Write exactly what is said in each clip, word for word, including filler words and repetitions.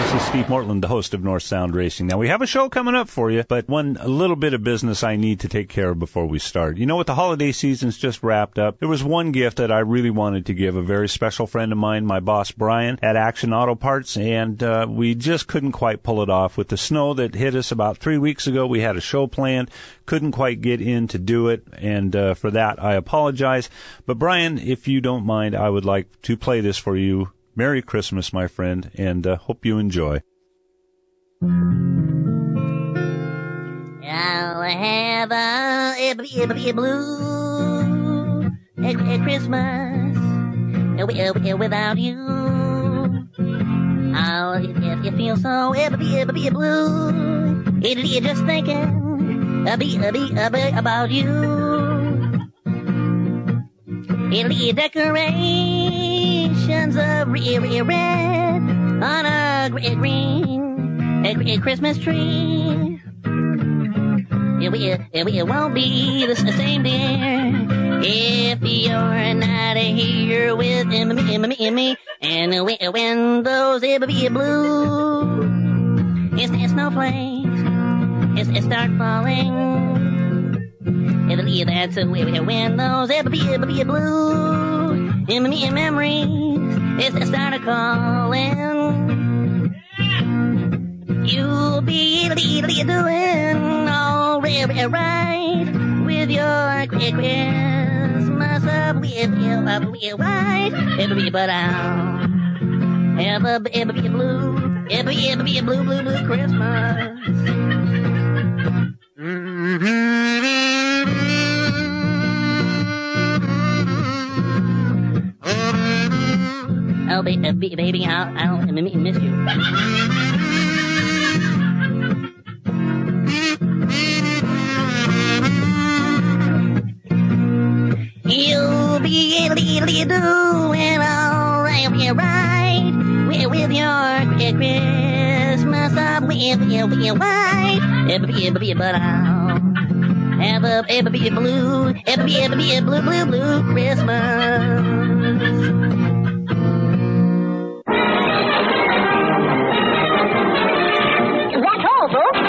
This is Steve Mortland, the host of North Sound Racing. Now, we have a show coming up for you, but one a little bit of business I need to take care of before we start. You know what? The holiday season's just wrapped up. There was one gift that I really wanted to give a very special friend of mine, my boss Brian, at Action Auto Parts, and uh, we just couldn't quite pull it off. With the snow that hit us about three weeks ago, we had a show planned, couldn't quite get in to do it, and uh, for that, I apologize. But Brian, if you don't mind, I would like to play this for you. Merry Christmas, my friend, and uh, hope you enjoy. I'll have a, a, a, a blue a, a Christmas a, a, a, without you. I'll if you feel so a, a, a, a blue. It'll be just thinking a, be, a, be, a, be about you. It'll be decorations of red, red on a green, a, a Christmas tree. It, it, it won't be the same, dear, if you're not here with me, me, me, me. And when those it be blue, it's, it's snowflakes, it's, it start falling. That's when those it be, it be blue, in me memories, it's start calling. You'll be doing all right with your Christmas up with your wife. But I'll ever be blue, ever be a blue, blue, blue Christmas. Oh, baby, baby, I'll, I'll miss you. You'll be doing all right, right with, with your Christmas up with your wife. But I'll ever, ever be a blue, ever be, ever be a blue, blue, blue Christmas. That's all, folks.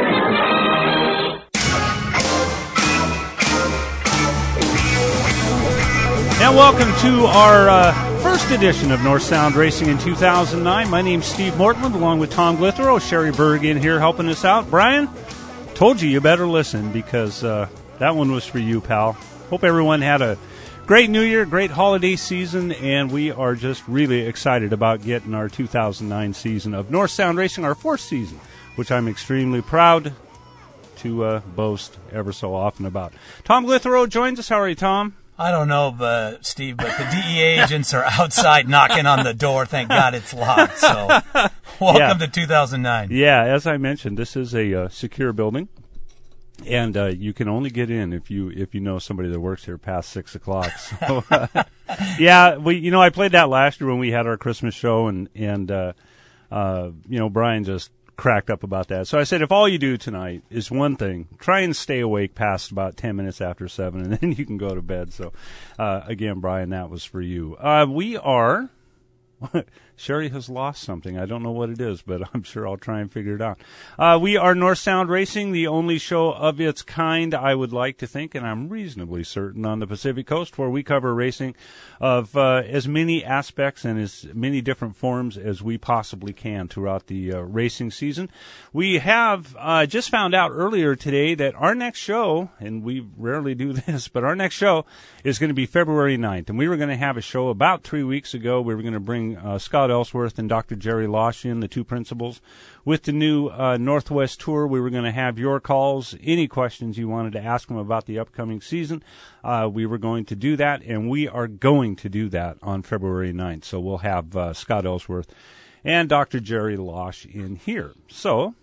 And welcome to our uh, first edition of North Sound Racing in two thousand nine. My name's Steve Mortland, along with Tom Glithero. Sherry Berg in here helping us out. Brian, told you you better listen because uh, that one was for you, pal. Hope everyone had a great New Year, great holiday season, and we are just really excited about getting our two thousand nine season of North Sound Racing, our fourth season, which I'm extremely proud to uh, boast ever so often about. Tom Glithero joins us. How are you, Tom? I don't know, but, Steve, but the D E A agents are outside knocking on the door. Thank God it's locked. So, welcome yeah. to two thousand nine. Yeah, as I mentioned, this is a uh, secure building, and uh, you can only get in if you if you know somebody that works here past six o'clock. So, uh, yeah, we you know I played that last year when we had our Christmas show, and and uh, uh, you know Brian just cracked up about that. So I said, if all you do tonight is one thing, try and stay awake past about ten minutes after seven, and then you can go to bed. So, uh, again, Brian, that was for you. Uh, we are, Sherry has lost something. I don't know what it is, but I'm sure I'll try and figure it out. Uh, we are North Sound Racing, the only show of its kind, I would like to think, and I'm reasonably certain, on the Pacific Coast, where we cover racing of uh, as many aspects and as many different forms as we possibly can throughout the uh, racing season. We have uh, just found out earlier today that our next show, and we rarely do this, but our next show is going to be February ninth, and we were going to have a show about three weeks ago. We were going to bring uh, Scott Ellsworth and Doctor Jerry Losh in, the two principals. With the new uh, Northwest Tour, we were going to have your calls, any questions you wanted to ask them about the upcoming season. Uh, we were going to do that, and we are going to do that on February ninth. So we'll have uh, Scott Ellsworth and Doctor Jerry Losh in here. So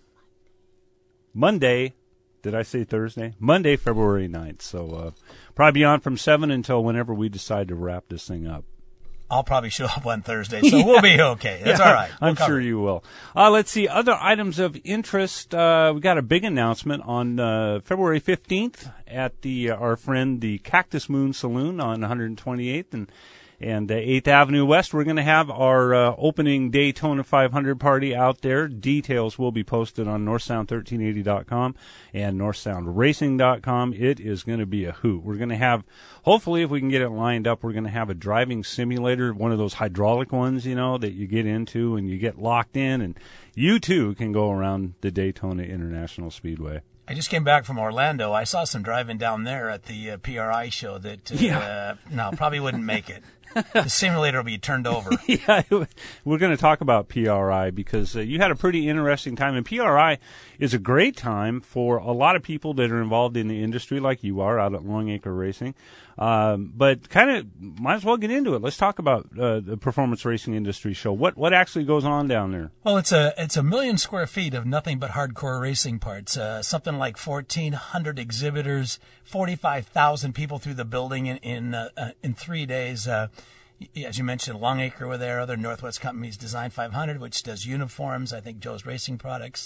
Monday, did I say Thursday? Monday, February ninth. So uh, probably be on from seven until whenever we decide to wrap this thing up. I'll probably show up on Thursday, so yeah. We'll be okay. That's yeah, all right. We'll I'm cover sure it. you will. Uh, let's see. Other items of interest. Uh, we got a big announcement on uh, February fifteenth at the uh, our friend the Cactus Moon Saloon on one hundred twenty-eighth and And uh, eighth Avenue West, we're going to have our uh, opening Daytona five hundred party out there. Details will be posted on north sound thirteen eighty dot com and north sound racing dot com. It is going to be a hoot. We're going to have, hopefully, if we can get it lined up, we're going to have a driving simulator, one of those hydraulic ones, you know, that you get into and you get locked in, and you, too, can go around the Daytona International Speedway. I just came back from Orlando. I saw some driving down there at the uh, P R I show that, uh, Yeah. uh, no, probably wouldn't make it. The simulator will be turned over. Yeah, we're going to talk about P R I because uh, you had a pretty interesting time. And P R I is a great time for a lot of people that are involved in the industry like you are out at Longacre Racing. Um, but kind of might as well get into it. Let's talk about uh, the Performance Racing Industry Show. What what actually goes on down there? Well, it's a it's a million square feet of nothing but hardcore racing parts. Uh, something like fourteen hundred exhibitors, forty-five thousand people through the building in in, uh, uh, in three days. Uh, as you mentioned, Longacre were there. Other Northwest companies, Design five hundred, which does uniforms. I think Joe's Racing Products.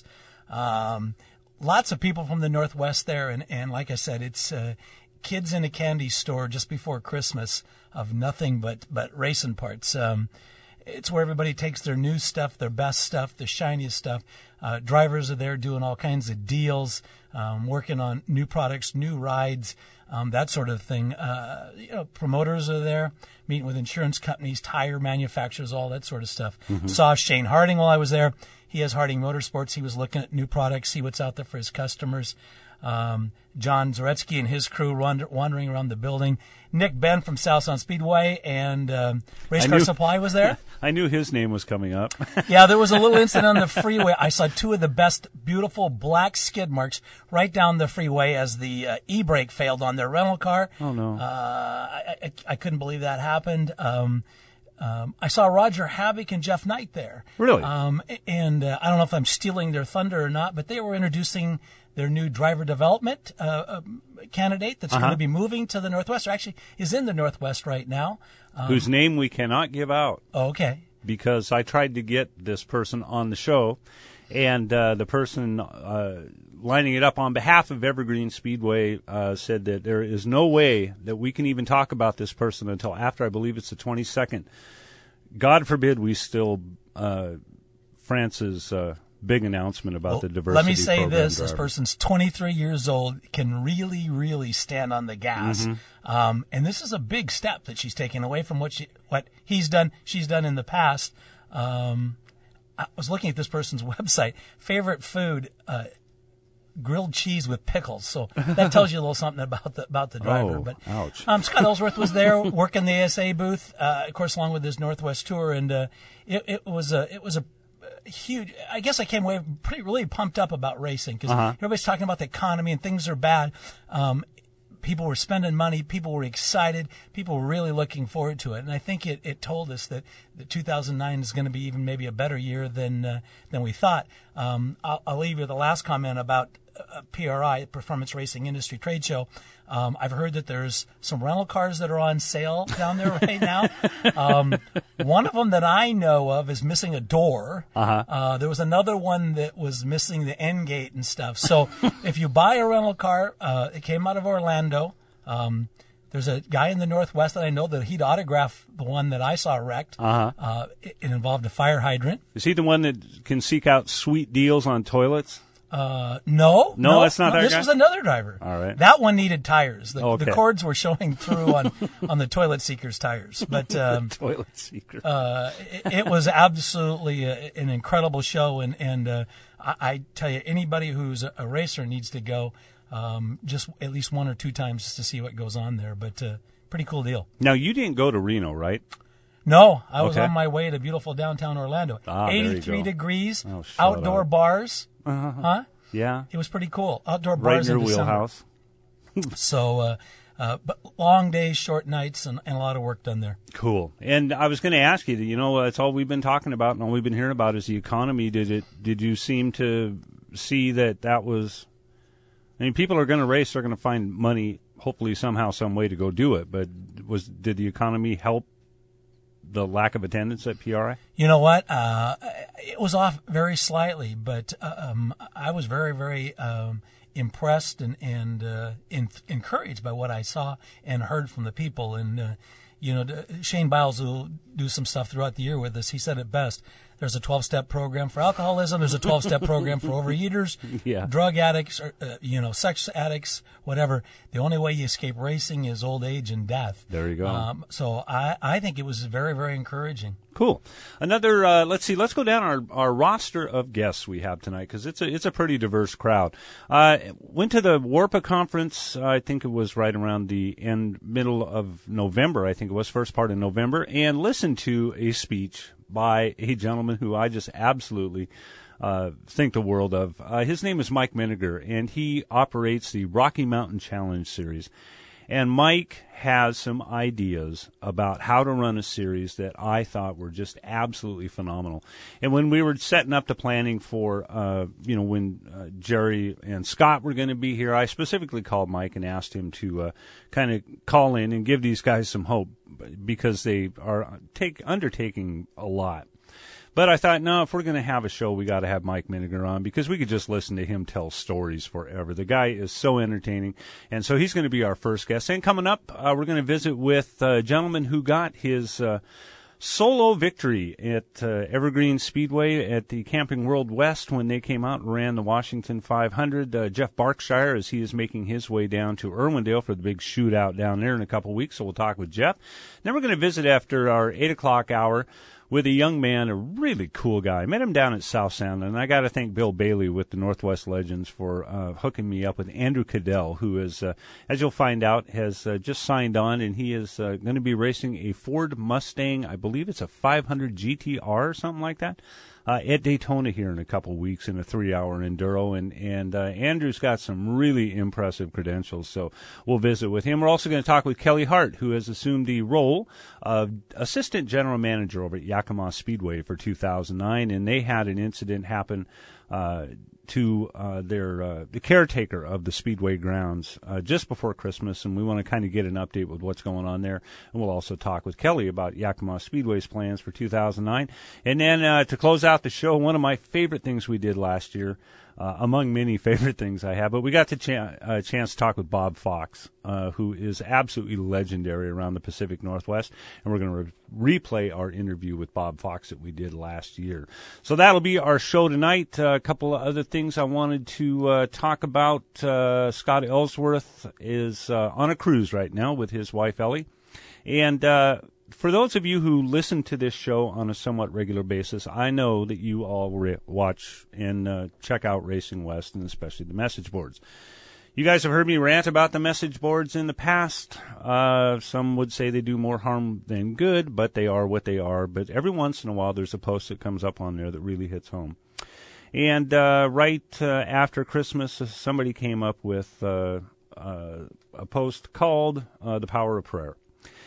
Um, lots of people from the Northwest there, and, and like I said, it's uh, kids in a candy store just before Christmas of nothing but but racing parts. Um, It's where everybody takes their new stuff, their best stuff, the shiniest stuff. Uh, drivers are there doing all kinds of deals, um, working on new products, new rides, um, that sort of thing. Uh, you know, promoters are there, meeting with insurance companies, tire manufacturers, all that sort of stuff. Mm-hmm. Saw Shane Harding while I was there. He has Harding Motorsports. He was looking at new products, see what's out there for his customers. Um, John Zaretsky and his crew wander, wandering around the building. Nick Ben from South Sound Speedway and um, Race Car Supply was there. I knew his name was coming up. Yeah, there was a little incident on the freeway. I saw two of the best beautiful black skid marks right down the freeway as the uh, e-brake failed on their rental car. Oh, no. Uh, I, I, I couldn't believe that happened. Um, um, I saw Roger Habig and Jeff Knight there. Really? Um, and uh, I don't know if I'm stealing their thunder or not, but they were introducing their new driver development uh, uh, candidate that's uh-huh. going to be moving to the Northwest, or actually is in the Northwest right now. Um, Whose name we cannot give out. Oh, okay. Because I tried to get this person on the show, and uh, the person uh, lining it up on behalf of Evergreen Speedway uh, said that there is no way that we can even talk about this person until after, I believe it's the twenty-second. God forbid we still uh, France's uh, big announcement about well, the diversity let me say program this: driver. This person's twenty-three years old, can really, really stand on the gas, mm-hmm. um, and this is a big step that she's taking away from what she, what he's done, she's done in the past. Um, I was looking at this person's website. Favorite food: uh, grilled cheese with pickles. So that tells you a little something about the about the driver. Oh, but ouch. Um, Scott Ellsworth was there working the A S A booth, uh, of course, along with his Northwest tour, and uh, it, it was a it was a huge. I guess I came away pretty really pumped up about racing because uh-huh. everybody's talking about the economy and things are bad. Um, people were spending money. People were excited. People were really looking forward to it. And I think it, it told us that, that two thousand nine is going to be even maybe a better year than uh, than we thought. Um, I'll, I'll leave you the last comment about uh, P R I, Performance Racing Industry Trade Show. Um, I've heard that there's some rental cars that are on sale down there right now. Um, one of them that I know of is missing a door. Uh-huh. Uh, there was another one that was missing the end gate and stuff. So if you buy a rental car, uh, it came out of Orlando. Um, there's a guy in the Northwest that I know that he'd autograph the one that I saw wrecked. Uh-huh. Uh, it, it involved a fire hydrant. Is he the one that can seek out sweet deals on toilets? Uh, no, no, that's not no, that This guy? was another driver. All right. That one needed tires. The, Okay. the cords were showing through on, on the toilet seeker's tires. But um, Toilet seeker. uh, it, it was absolutely a, an incredible show. And, and uh, I, I tell you, anybody who's a, a racer needs to go um, just at least one or two times just to see what goes on there. But uh, pretty cool deal. Now, you didn't go to Reno, right? No, I was Okay. on my way to beautiful downtown Orlando. Ah, there you eighty-three go. degrees, Oh, shut outdoor up. bars. Uh-huh. Huh? Yeah. It was pretty cool. Outdoor Right in bars your in December. wheelhouse. So, uh, uh, but long days, short nights, and, and a lot of work done there. Cool. And I was going to ask you, you know, it's all we've been talking about and all we've been hearing about is the economy. Did it? Did you seem to see that that was? I mean, people are going to race. They're going to find money, hopefully somehow, some way to go do it. But was did the economy help the lack of attendance at P R I? You know what? Uh, it was off very slightly, but uh, um, I was very, very um, impressed and, and uh, in, encouraged by what I saw and heard from the people. And, uh, you know, Shane Biles will do some stuff throughout the year with us. He said it best. There's a twelve-step program for alcoholism. There's a twelve-step program for overeaters, yeah. drug addicts, or, uh, you know, sex addicts, whatever. The only way you escape racing is old age and death. There you go. Um, so I, I think it was very, very encouraging. Cool. Another, uh, let's see, let's go down our, our roster of guests we have tonight, because it's a, it's a pretty diverse crowd. Uh, went to the WARPA conference, uh, I think it was right around the end, middle of November, I think it was, first part of November, and listened to a speech by a gentleman who I just absolutely uh, think the world of. Uh, his name is Mike Miniger, and he operates the Rocky Mountain Challenge series. And Mike has some ideas about how to run a series that I thought were just absolutely phenomenal. And when we were setting up the planning for, uh, you know, when uh, Jerry and Scott were going to be here, I specifically called Mike and asked him to uh, kind of call in and give these guys some hope, because they are take undertaking a lot. But I thought, no, if we're going to have a show, we got to have Mike Miniger on, because we could just listen to him tell stories forever. The guy is so entertaining, and so he's going to be our first guest. And coming up, uh, we're going to visit with a gentleman who got his uh, solo victory at uh, Evergreen Speedway at the Camping World West when they came out and ran the Washington five hundred. Uh, Jeff Barkshire, as he is making his way down to Irwindale for the big shootout down there in a couple weeks, so we'll talk with Jeff. Then we're going to visit after our eight o'clock hour with a young man, a really cool guy. I met him down at South Sound, and I got to thank Bill Bailey with the Northwest Legends for uh, hooking me up with Andrew Cadell, who is, uh, as you'll find out, has uh, just signed on, and he is uh, going to be racing a Ford Mustang. I believe it's a five hundred G T R or something like that, uh, at Daytona here in a couple weeks in a three-hour enduro. And, and uh, Andrew's got some really impressive credentials, so we'll visit with him. We're also going to talk with Kelly Hart, who has assumed the role of assistant general manager over at Yakima Speedway for two thousand nine, and they had an incident happen uh, to uh, their uh, the caretaker of the Speedway grounds uh, just before Christmas, and we want to kind of get an update with what's going on there. And we'll also talk with Kelly about Yakima Speedway's plans for two thousand nine. And then uh, to close out the show, one of my favorite things we did last year, Uh, among many favorite things I have, but we got the ch- uh, chance to talk with Bob Fox, uh, who is absolutely legendary around the Pacific Northwest, and we're going to re- replay our interview with Bob Fox that we did last year. So that'll be our show tonight. Uh, a couple of other things I wanted to uh, talk about. Uh, Scott Ellsworth is uh, on a cruise right now with his wife, Ellie, and uh for those of you who listen to this show on a somewhat regular basis, I know that you all re- watch and uh, check out Racing West, and especially the message boards. You guys have heard me rant about the message boards in the past. Uh, some would say they do more harm than good, but they are what they are. But every once in a while, there's a post that comes up on there that really hits home. And uh, right uh, after Christmas, somebody came up with uh, uh, a post called uh, The Power of Prayer.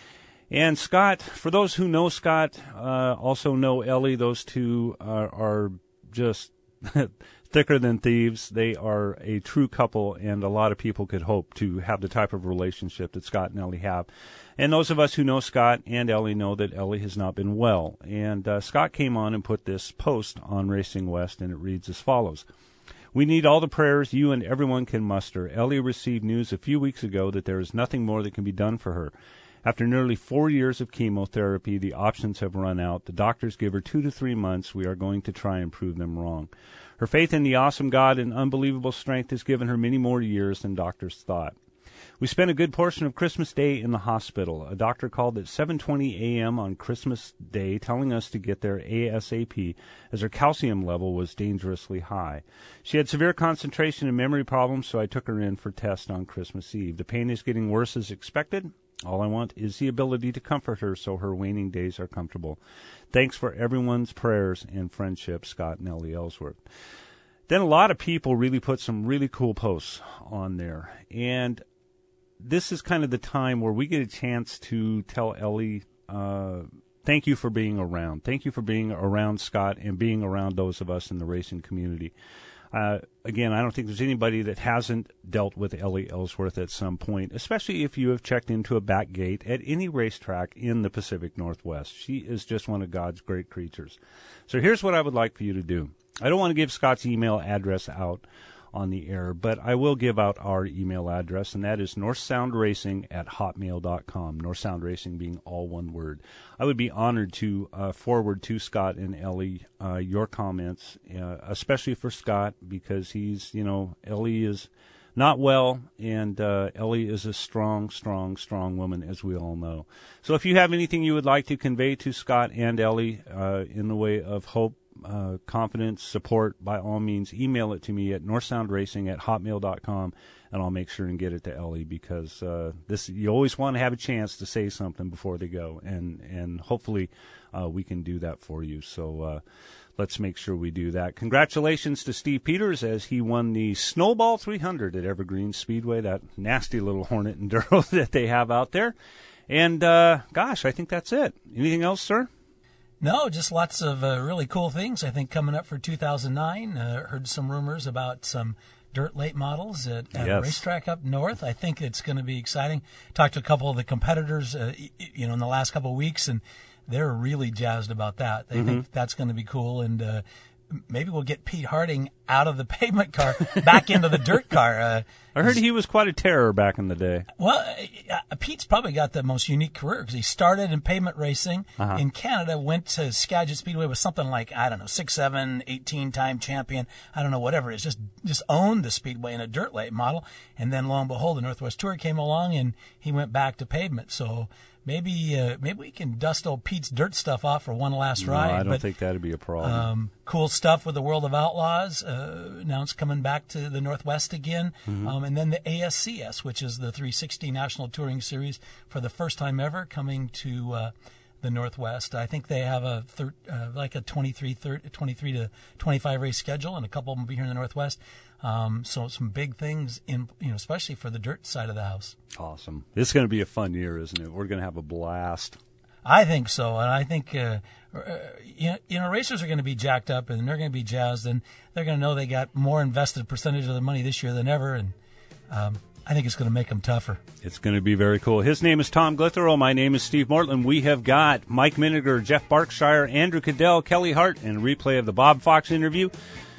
And Scott, for those who know Scott, uh, also know Ellie, those two are, are just thicker than thieves. They are a true couple, and a lot of people could hope to have the type of relationship that Scott and Ellie have. And those of us who know Scott and Ellie know that Ellie has not been well. And uh, Scott came on and put this post on Racing West, and it reads as follows. We need all the prayers you and everyone can muster. Ellie received news a few weeks ago that there is nothing more that can be done for her. After nearly four years of chemotherapy, the options have run out. The doctors give her two to three months. We are going to try and prove them wrong. Her faith in the awesome God and unbelievable strength has given her many more years than doctors thought. We spent a good portion of Christmas Day in the hospital. A doctor called at seven twenty a.m. on Christmas Day telling us to get there ASAP as her calcium level was dangerously high. She had severe concentration and memory problems, so I took her in for tests on Christmas Eve. The pain is getting worse as expected. All I want is the ability to comfort her so her waning days are comfortable. Thanks for everyone's prayers and friendship, Scott and Ellie Ellsworth. Then a lot of people really put some really cool posts on there. And this is kind of the time where we get a chance to tell Ellie, uh, thank you for being around. Thank you for being around Scott and being around those of us in the racing community. Uh, again, I don't think there's anybody that hasn't dealt with Ellie Ellsworth at some point, especially if you have checked into a back gate at any racetrack in the Pacific Northwest. She is just one of God's great creatures. So here's what I would like for you to do. I don't want to give Scott's email address out on the air. But I will give out our email address, and that is northsoundracing at hotmail dot com. Northsound Racing being all one word. I would be honored to uh, forward to Scott and Ellie uh, your comments, uh, especially for Scott, because he's, you know, Ellie is not well, and uh, Ellie is a strong, strong, strong woman, as we all know. So if you have anything you would like to convey to Scott and Ellie uh, in the way of hope, uh, confidence, support, by all means, email it to me at northsoundracing at hotmail dot com, and I'll make sure and get it to Ellie, because uh, this you always want to have a chance to say something before they go, and, and hopefully uh, we can do that for you. So uh, let's make sure we do that. Congratulations to Steve Peters as he won the Snowball three hundred at Evergreen Speedway, that nasty little Hornet Enduro that they have out there. And, uh, gosh, I think that's it. Anything else, sir? No, just lots of uh, really cool things, I think, coming up for two thousand nine. Uh, heard some rumors about some dirt late models at, at Yes. a racetrack up north. I think it's going to be exciting. Talked to a couple of the competitors, uh, you know, in the last couple of weeks, and they're really jazzed about that. They mm-hmm. think that's going to be cool, and uh, maybe we'll get Pete Harding out of the pavement car back into the dirt car. Uh, I heard he was quite a terror back in the day. Well, uh, Pete's probably got the most unique career because he started in pavement racing uh-huh. in Canada, went to Skagit Speedway with something like, I don't know, six, seven, eighteen-time champion, I don't know, whatever it is, just just owned the Speedway in a dirt late model. And then, lo and behold, the Northwest Tour came along, and he went back to pavement. So maybe uh, maybe we can dust old Pete's dirt stuff off for one last no, ride. I don't but, think that'd be a problem. Um, cool stuff with the World of Outlaws. Uh, now it's coming back to the Northwest again. Mm-hmm. Um, and then the A S C S, which is the three sixty National Touring Series, for the first time ever coming to uh, the Northwest. I think they have a thir- uh, like a twenty-three, thirty, twenty-three to twenty-five race schedule, and a couple of them will be here in the Northwest. Um, so some big things, in you know, especially for the dirt side of the house. Awesome. This is going to be a fun year, isn't it? We're going to have a blast. I think so, and I think uh, uh, you, know, you know racers are going to be jacked up, and they're going to be jazzed, and they're going to know they got more invested percentage of their money this year than ever, and um, I think it's going to make them tougher. It's going to be very cool. His name is Tom Glithero. My name is Steve Mortland. We have got Mike Miniger, Jeff Barkshire, Andrew Cadell, Kelly Hart, and a replay of the Bob Fox interview.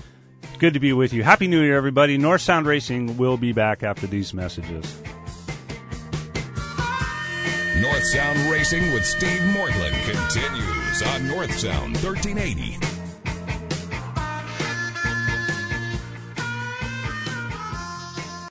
Good to be with you. Happy New Year, everybody. North Sound Racing will be back after these messages. North Sound Racing with Steve Mortland continues on North Sound thirteen eighty.